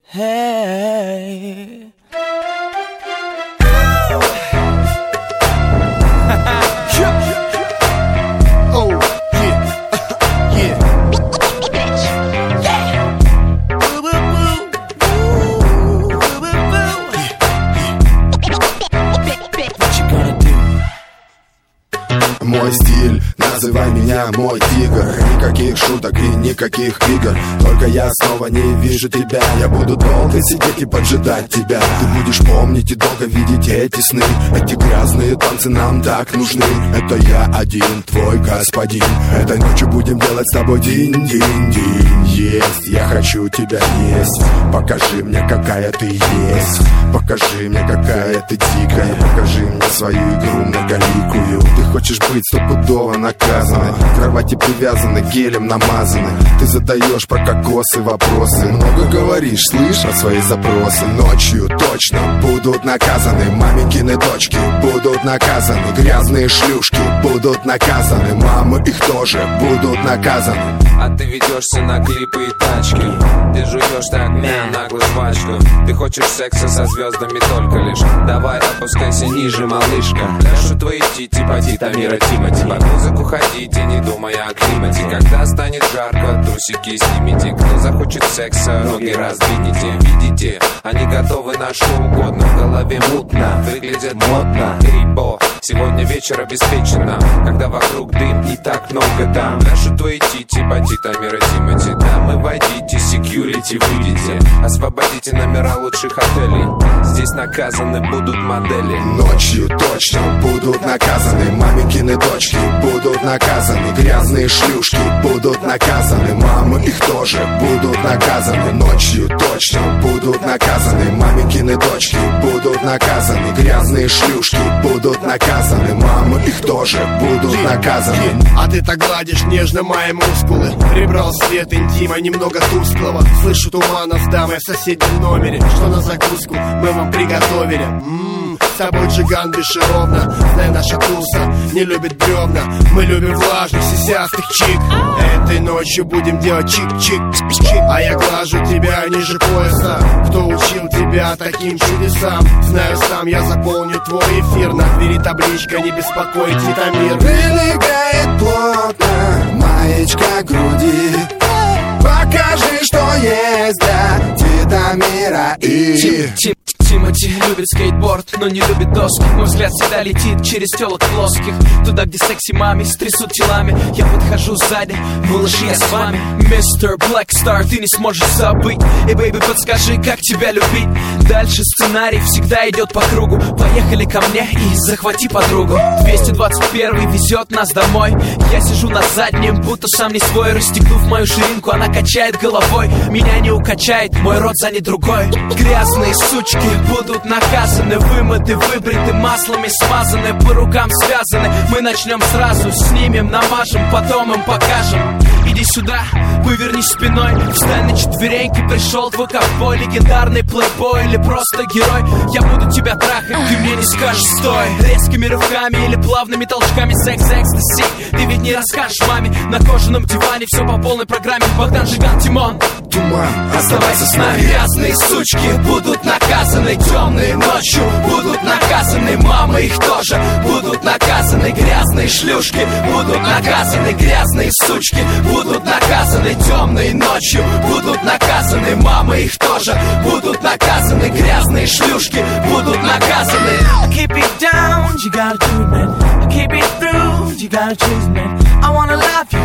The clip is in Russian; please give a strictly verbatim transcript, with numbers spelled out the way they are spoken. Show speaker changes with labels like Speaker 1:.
Speaker 1: Hey.
Speaker 2: Oh, yeah, yeah.
Speaker 1: Boo, boo, boo. Boo, boo, boo, boo. What you gonna do?
Speaker 2: Мой стиль, называй меня мой тигр. Никаких шуток и никаких игр. Только я снова не вижу тебя. Я буду долго сидеть и поджидать тебя. Ты будешь помнить и долго видеть эти сны. Эти грязные танцы нам так нужны. Это я один, твой господин. Этой ночью будем делать с тобой динь-динь-динь. Есть, я хочу тебя есть. Покажи мне, какая ты есть. Покажи мне, какая ты дикая. Покажи мне свою игру многоликую. Ты хочешь быть стопудово наказаны. К кровати привязаны, гелем намазаны. Ты задаешь про кокосы вопросы. Много говоришь, слышь, свои запросы. Ночью точно будут наказаны. Маменькины дочки будут наказаны. Грязные шлюшки будут наказаны. Мамы их тоже будут наказаны.
Speaker 3: А ты ведешься на клипы и тачки. Ты жуешь так наглую жвачку. Ты хочешь секса со звездами только лишь. Давай опускайся ниже, малышка. Ляжу твои тити, поди, Тамира, Тимати. Под музыку ходите, не думая о климате. Когда станет жарко, трусики снимите. Кто захочет секса, ноги раздвинете. Видите, они готовы на что угодно. В голове мутно, выглядят модно. Рибо, сегодня вечер обеспечено. Когда вокруг дым и так много дам. Ляжу твои тити, поди, Тамира, Тимати. Дамы, войдите, секьюрити, выйдите. Освободите номера лучших отелей. Здесь наказаны будут модели.
Speaker 2: Ночью точно будут наказаны. Маменькины дочки будут наказаны. Грязные шлюшки будут наказаны. Мамы их тоже будут наказаны. Ночью точно будут наказаны. Маменькины дочки будут наказаны. Грязные шлюшки будут наказаны. Мамы их тоже будут наказаны.
Speaker 4: А ты так гладишь нежно мои мускулы. Прибрал свет интима немного тусклого. Слышу тумана с дамой в соседнем номере. Что на закуску мы вам приготовили. Ммм, с тобой джиган бесшеровно. Знай, наша туса не любит бревна. Мы любим влажных, сисястых чик. Этой ночью будем делать чик-чик-чик. А я глажу тебя ниже пояса. Кто учил тебя таким чудесам? Знаю сам, я заполню твой эфир. На двери табличка, не беспокойте, Тамир.
Speaker 2: Прилегает плотно маечка груди. Покажи, что есть для Титамира и...
Speaker 1: Тимати любит скейтборд, но не любит доски. Мой взгляд всегда летит через телок плоских. Туда, где секси мами стрясут телами. Я подхожу сзади, малыш, я с вами. Мистер Блэкстар, ты не сможешь забыть. И, бэйби, подскажи, как тебя любить. Дальше сценарий всегда идет по кругу. Поехали ко мне и захвати подругу. двести двадцать первый везет нас домой. Я сижу на заднем, будто сам не свой. Расстегнув мою ширинку, она качает головой. Меня не укачает, мой рот занят другой. Грязные сучки будут наказаны, вымыты, выбриты, маслами смазаны, по рукам связаны. Мы начнем сразу, снимем, намажем, потом им покажем. Иди сюда, повернись спиной, встань на четвереньки. Пришел твой ковбой, легендарный плейбой или просто герой. Я буду тебя трахать, ты мне не скажешь стой. Резкими рывками или плавными толчками, секс, экстаси. Ты ведь не расскажешь маме. На кожаном диване все по полной программе. Богдан, Жиган, Тимон.
Speaker 2: Туман,
Speaker 1: оставайся с нами. Грязные сучки будут наказаны. Темные ночью будут наказаны. Мамы их тоже будут наказаны. Грязные шлюшки будут наказаны. Грязные сучки будут наказаны. Темные ночью будут наказаны. Мамы их тоже будут наказаны. Грязные шлюшки будут наказаны. I keep it down, you gotta do it, man. I keep it through, you gotta choose, man. I wanna love